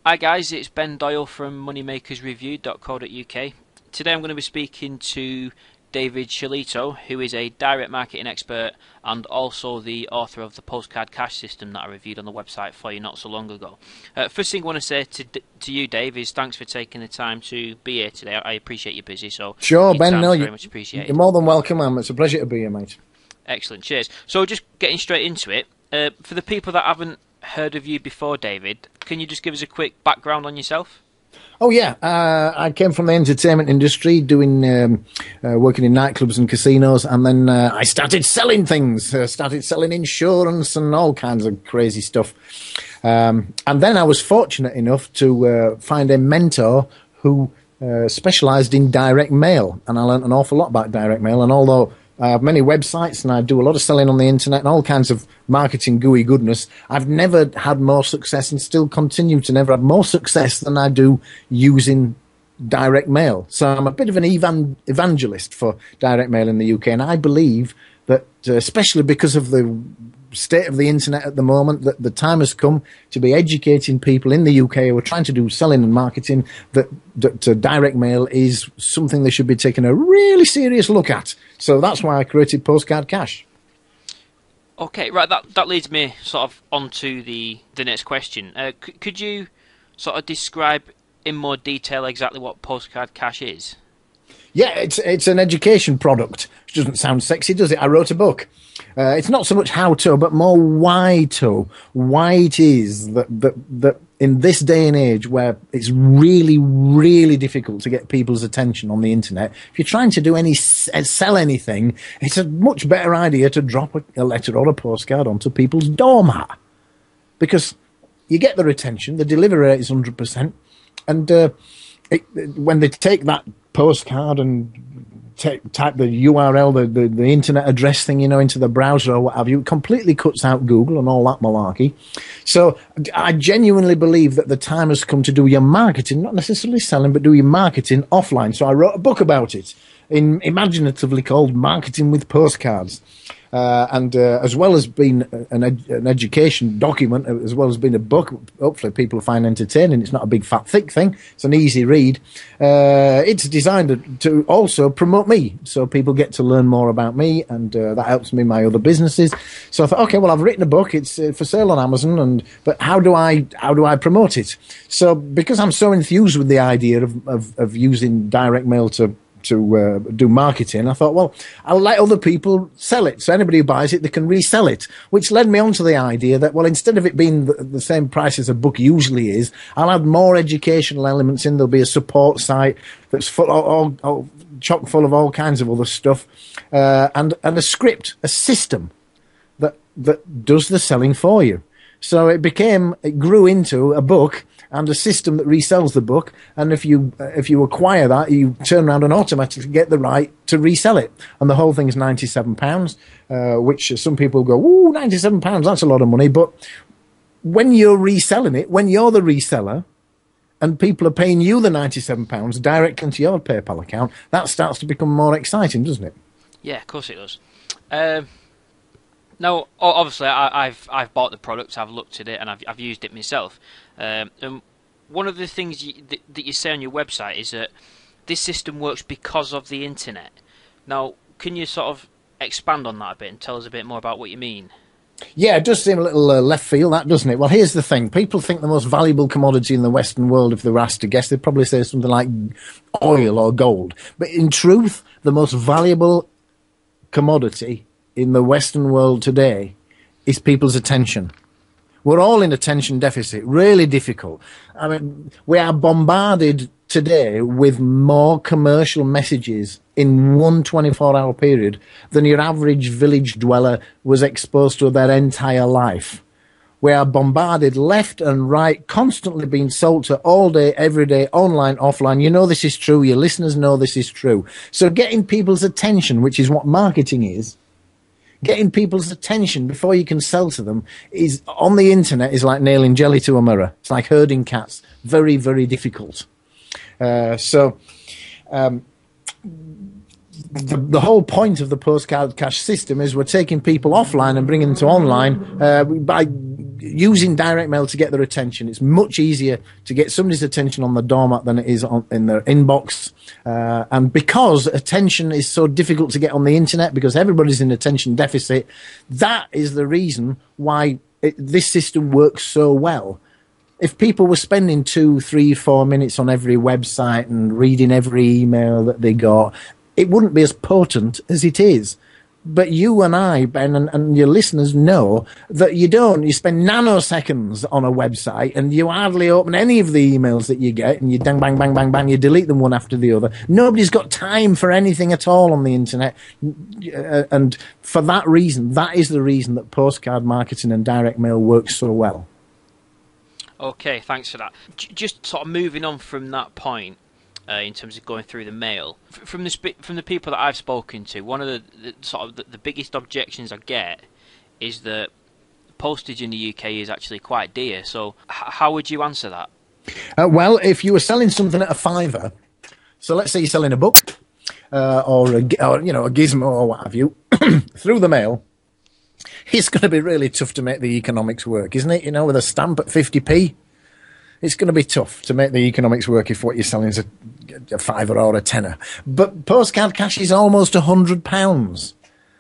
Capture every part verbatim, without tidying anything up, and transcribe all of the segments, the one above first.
Hi guys, it's Ben Doyle from moneymakers review dot co dot U K. Today I'm going to be speaking to David Shalito, who is a direct marketing expert and also the author of the Postcard Cash system that I reviewed on the website for you not so long ago. Uh, first thing I want to say to to you, Dave, is thanks for taking the time to be here today. I appreciate you're busy, so sure, Ben. No, very you, much appreciated. You're more than welcome, man. It's a pleasure to be here, mate. Excellent, cheers. So just getting straight into it, uh, for the people that haven't heard of you before, David, can you just give us a quick background on yourself? Oh yeah, uh, I came from the entertainment industry, doing um, uh, working in nightclubs and casinos, and then uh, I started selling things. Uh, started selling insurance and all kinds of crazy stuff. Um, and then I was fortunate enough to uh, find a mentor who uh, specialised in direct mail, and I learnt an awful lot about direct mail. And although I have many websites and I do a lot of selling on the internet and all kinds of marketing gooey goodness, I've never had more success and still continue to never have more success than I do using direct mail. So I'm a bit of an evan- evangelist for direct mail in the U K, and I believe that, uh, especially because of the state of the internet at the moment, that the time has come to be educating people in the U K who are trying to do selling and marketing that, that uh, direct mail is something they should be taking a really serious look at. So that's why I created Postcard Cash. Okay, right, that that leads me sort of onto the, the next question. Uh, c- could you sort of describe in more detail exactly what Postcard Cash is? Yeah, it's it's an education product, which doesn't sound sexy, does it? I wrote a book. Uh, it's not so much how to, but more why to. Why it is that, that that in this day and age where it's really, really difficult to get people's attention on the internet, if you're trying to do any sell anything, it's a much better idea to drop a, a letter or a postcard onto people's doormat, because you get their attention. The delivery rate is one hundred percent, and uh, it, when they take that postcard and Take, type the U R L, the, the, the internet address thing, you know, into the browser or what have you, it completely cuts out Google and all that malarkey. So I genuinely believe that the time has come to do your marketing, not necessarily selling, but do your marketing offline. So I wrote a book about it, in, imaginatively called Marketing with Postcards. Uh, and uh, as well as being an, ed- an education document, as well as being a book, hopefully people will find entertaining. It's not a big, fat, thick thing. It's an easy read. Uh, it's designed to, to also promote me, so people get to learn more about me, and uh, that helps me in my other businesses. So I thought, okay, well, I've written a book. It's uh, for sale on Amazon, and but how do I how do I promote it? So because I'm so enthused with the idea of of, of using direct mail to to uh, do marketing, I thought, well, I'll let other people sell it. So anybody who buys it, they can resell it, which led me on to the idea that, well, instead of it being the, the same price as a book usually is, I'll add more educational elements in. There'll be a support site that's full, all, all, all, chock full of all kinds of other stuff, uh, and, and a script, a system that, that does the selling for you. So it became, it grew into a book and a system that resells the book. And if you uh, if you acquire that, you turn around and automatically get the right to resell it. And the whole thing is ninety-seven pounds, uh, which some people go, ooh, ninety-seven pounds, that's a lot of money. But when you're reselling it, when you're the reseller, and people are paying you the ninety-seven pounds direct into your PayPal account, that starts to become more exciting, doesn't it? Yeah, of course it does. Um, now, obviously, I, I've I've bought the product, I've looked at it, and I've I've used it myself. Um, and one of the things you, that, that you say on your website is that this system works because of the internet. Now, can you sort of expand on that a bit and tell us a bit more about what you mean? Yeah, it does seem a little uh, left field, that, doesn't it? Well, here's the thing. People think the most valuable commodity in the Western world, if they were asked to guess, they'd probably say something like oil or gold. But in truth, the most valuable commodity in the Western world today is people's attention. We're all in attention deficit, really difficult. I mean, we are bombarded today with more commercial messages in one twenty-four hour period than your average village dweller was exposed to their entire life. We are bombarded left and right, constantly being sold to all day, every day, online, offline. You know this is true. Your listeners know this is true. So getting people's attention, which is what marketing is, getting people's attention before you can sell to them is on the internet is like nailing jelly to a mirror. It's like herding cats. Very, very difficult. Uh, so um, the, the whole point of the Postcard Cash system is we're taking people offline and bringing them to online uh, by using direct mail to get their attention. It's much easier to get somebody's attention on the doormat than it is on, in their inbox. Uh, and because attention is so difficult to get on the internet, because everybody's in attention deficit, that is the reason why it, this system works so well. If people were spending two, three, four minutes on every website and reading every email that they got, it wouldn't be as potent as it is. But you and I, Ben, and, and your listeners know that you don't. You spend nanoseconds on a website and you hardly open any of the emails that you get, and you bang, bang, bang, bang, bang, you delete them one after the other. Nobody's got time for anything at all on the internet. And for that reason, that is the reason that postcard marketing and direct mail works so well. Okay, thanks for that. J- just sort of moving on from that point, Uh, in terms of going through the mail, F- from the sp- from the people that I've spoken to, one of the, the sort of the, the biggest objections I get is that postage in the U K is actually quite dear. So, h- how would you answer that? Uh, well, if you were selling something at a fiver, so let's say you're selling a book uh, or, a, or you know a gizmo or what have you through the mail, it's going to be really tough to make the economics work, isn't it? You know, with a stamp at fifty p. It's going to be tough to make the economics work if what you're selling is a, a fiver or a tenner. But postcard cash is almost a hundred pounds.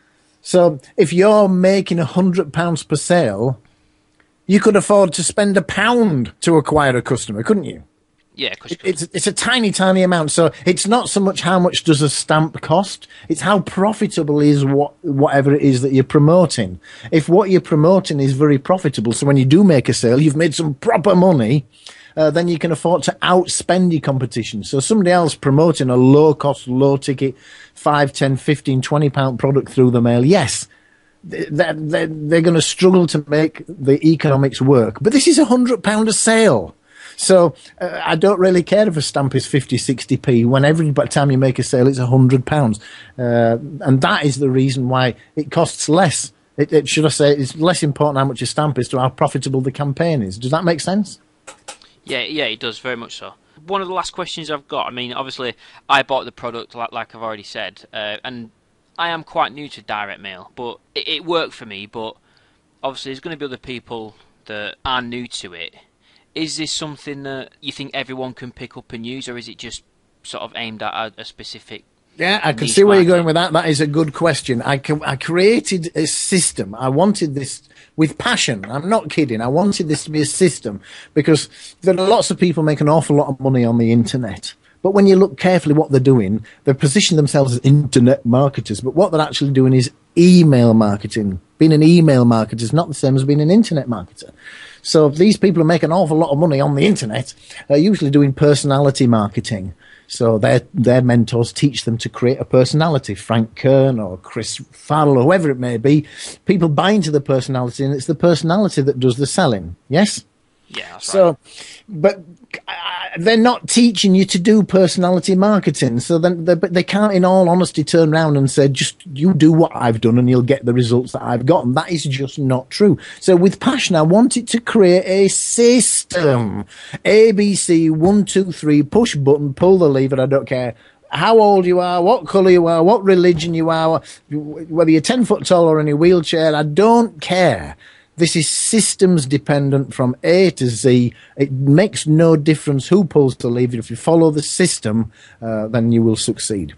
So if you're making a hundred pounds per sale, you could afford to spend a pound to acquire a customer, couldn't you? Yeah, it, it's it's a tiny, tiny amount. So it's not so much how much does a stamp cost; it's how profitable is what whatever it is that you're promoting. If what you're promoting is very profitable, so when you do make a sale, you've made some proper money, uh, then you can afford to outspend your competition. So somebody else promoting a low-cost, low-ticket, five, ten, fifteen, twenty pound product through the mail, yes, they're, they're, they're going to struggle to make the economics work. But this is a hundred pound a sale. So uh, I don't really care if a stamp is fifty, sixty p. When every time you make a sale, it's one hundred pounds. Uh, and that is the reason why it costs less. It, it should I say it's less important how much a stamp is to how profitable the campaign is. Does that make sense? Yeah, yeah, it does, very much so. One of the last questions I've got, I mean, obviously, I bought the product, like, like I've already said, uh, and I am quite new to direct mail, but it, it worked for me, but obviously there's going to be other people that are new to it. Is this something that you think everyone can pick up and use, or is it just sort of aimed at a, a specific? Yeah, I can see where market? you're going with that. That is a good question. I, I created a system. I wanted this with passion. I'm not kidding. I wanted this to be a system because there are lots of people making an awful lot of money on the internet. But when you look carefully what they're doing, they position themselves as internet marketers. But what they're actually doing is email marketing. Being an email marketer is not the same as being an internet marketer. So these people who make an awful lot of money on the internet are usually doing personality marketing. So their their mentors teach them to create a personality. Frank Kern or Chris Farrell or whoever it may be. People buy into the personality, and it's the personality that does the selling. Yes? Yeah, that's so, right. But uh, they're not teaching you to do personality marketing. So then they, they can't, in all honesty, turn around and say, just you do what I've done and you'll get the results that I've gotten. That is just not true. So with passion, I wanted to create a system. A, B, C, one, two, three, push button, pull the lever, I don't care how old you are, what colour you are, what religion you are, whether you're ten foot tall or in a wheelchair, I don't care. This is systems dependent from A to Z. It makes no difference who pulls the lever. If you follow the system, uh, then you will succeed.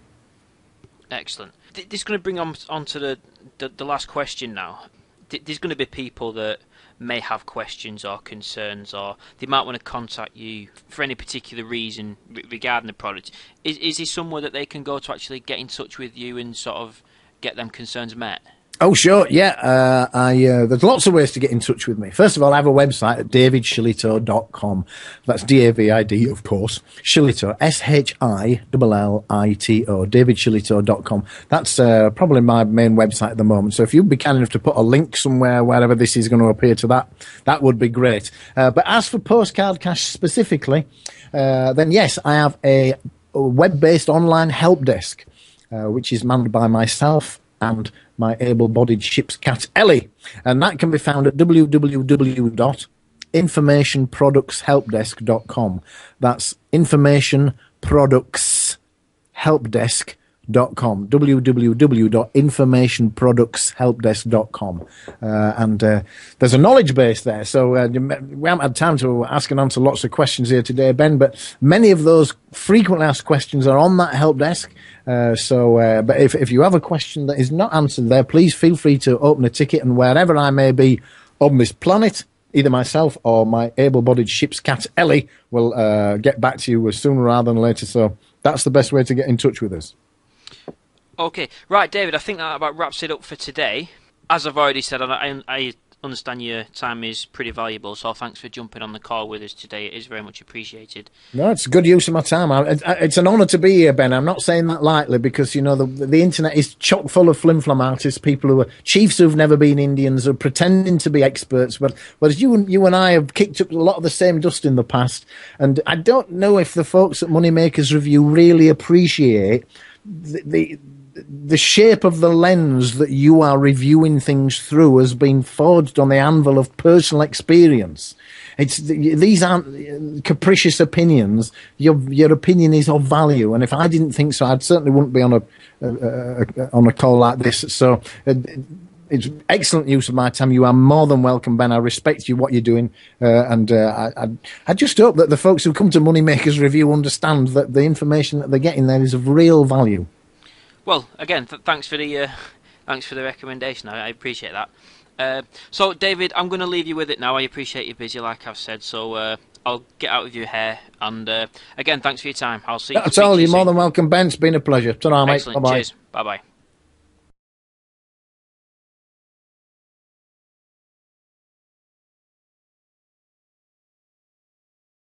Excellent. This is going to bring on, on to the, the, the last question now. There's going to be people that may have questions or concerns, or they might want to contact you for any particular reason regarding the product. Is, is there somewhere that they can go to actually get in touch with you and sort of get them concerns met? Oh, sure, yeah. Uh, I uh, there's lots of ways to get in touch with me. First of all, I have a website at david shillito dot com. That's D A V I D, of course. Shillito, S H I L L I T O, david shillito dot com. That's uh, probably my main website at the moment. So if you'd be kind enough to put a link somewhere, wherever this is going to appear to that, that would be great. Uh, but as for Postcard Cash specifically, uh, then yes, I have a, a web-based online help desk, uh, which is manned by myself and my able-bodied ship's cat, Ellie. And that can be found at w w w dot information products help desk dot com. That's information products help desk dot com, w w w dot information products help desk dot com. Uh, and uh, there's a knowledge base there. So uh, we haven't had time to ask and answer lots of questions here today, Ben, but many of those frequently asked questions are on that help desk. Uh, so, uh, but if, if you have a question that is not answered there, please feel free to open a ticket, and wherever I may be on this planet, either myself or my able-bodied ship's cat, Ellie, will uh, get back to you sooner rather than later. So that's the best way to get in touch with us. Okay. Right, David, I think that about wraps it up for today. As I've already said, I, I understand your time is pretty valuable, so thanks for jumping on the call with us today. It is very much appreciated. No, it's good use of my time. I, I, it's an honour to be here, Ben. I'm not saying that lightly because, you know, the, the internet is chock full of flim-flam artists, people who are chiefs who've never been Indians, who are pretending to be experts. But whereas you and, you and I have kicked up a lot of the same dust in the past, and I don't know if the folks at Moneymakers Review really appreciate the... the the shape of the lens that you are reviewing things through has been forged on the anvil of personal experience. It's these aren't capricious opinions. Your your opinion is of value, and if I didn't think so, I certainly wouldn't be on a, a, a on a call like this. So uh, it's excellent use of my time. You are more than welcome, Ben. I respect you, what you're doing, uh, and uh, I, I I just hope that the folks who come to Moneymakers Review understand that the information that they're getting there is of real value. Well, again, th- thanks for the uh, thanks for the recommendation. I, I appreciate that. Uh, so, David, I'm going to leave you with it now. I appreciate you're busy, like I've said. So uh, I'll get out of your hair. And uh, again, thanks for your time. I'll see. That's all. You You're soon. more than welcome, Ben. It's been a pleasure. Ta-ra, mate. Excellent. Bye-bye. Cheers. Bye bye.